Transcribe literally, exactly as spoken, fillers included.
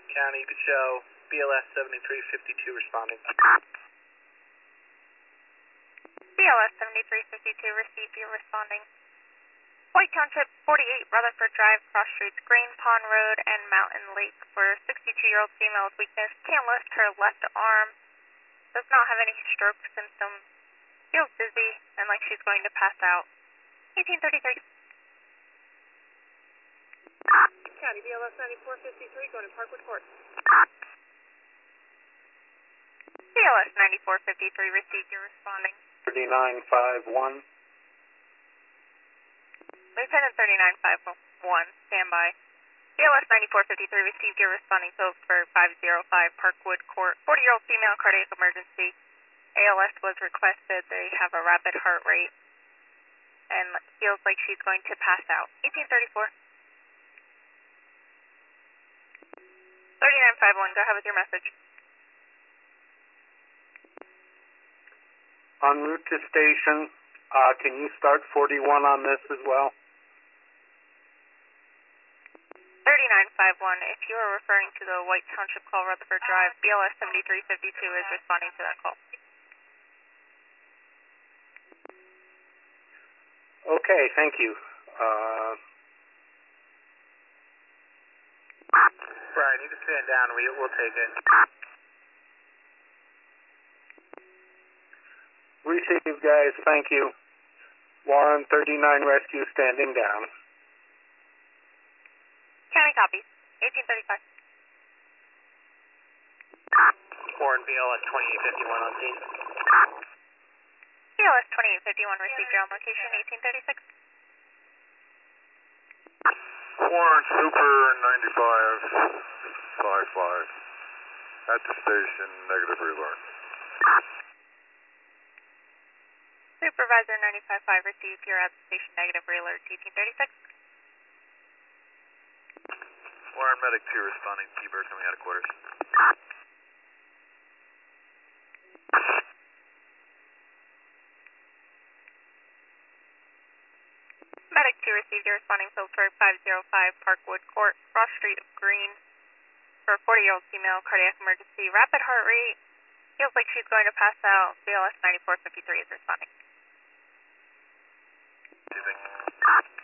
County, you could show B L S seventy-three fifty-two responding. B L S seventy-three fifty-two, received, you're responding. White Township, forty-eight Rutherford Drive, cross streets Green Pond Road and Mountain Lake for sixty-two-year-old female with weakness. Can't lift her left arm. Does not have any stroke symptoms. Feels dizzy and like she's going to pass out. eighteen thirty-three. County, B L S ninety-four fifty-three, going to Parkwood Court. B L S ninety-four fifty-three, received, you're responding. thirty-nine five one. Lieutenant thirty-nine five one, standby. B L S ninety-four fifty-three, received, you're responding to for five oh five Parkwood Court. forty-year-old female, cardiac emergency. A L S was requested. They have a rapid heart rate and feels like she's going to pass out. eighteen thirty-four. thirty-nine five one, go ahead with your message. En route to station, uh, can you start forty-one on this as well? thirty-nine five one, if you are referring to the White Township call, Rutherford Drive, B L S seventy-three fifty-two is responding to that call. Okay, thank you. Uh, Brian, you can stand down. We, we'll take it. Received, guys. Thank you. Warren, thirty-nine Rescue, standing down. County copies. eighteen thirty-five. Warren, B L S twenty-eight fifty-one on scene. B L S twenty-eight fifty-one, received, your on location. eighteen thirty-six. Warren, Super ninety-five fifty-five. At the station, negative relearn. Supervisor ninety-five five, received, you're at the station, negative relay, eighteen thirty-six. Warren, Medic two responding, T-Bird coming out of quarters. Medic two received, you're responding, Phillipsburg five oh five Parkwood Court, cross street of Green for a forty-year-old female, cardiac emergency, rapid heart rate, feels like she's going to pass out. B L S ninety-four fifty-three is responding. Do you think?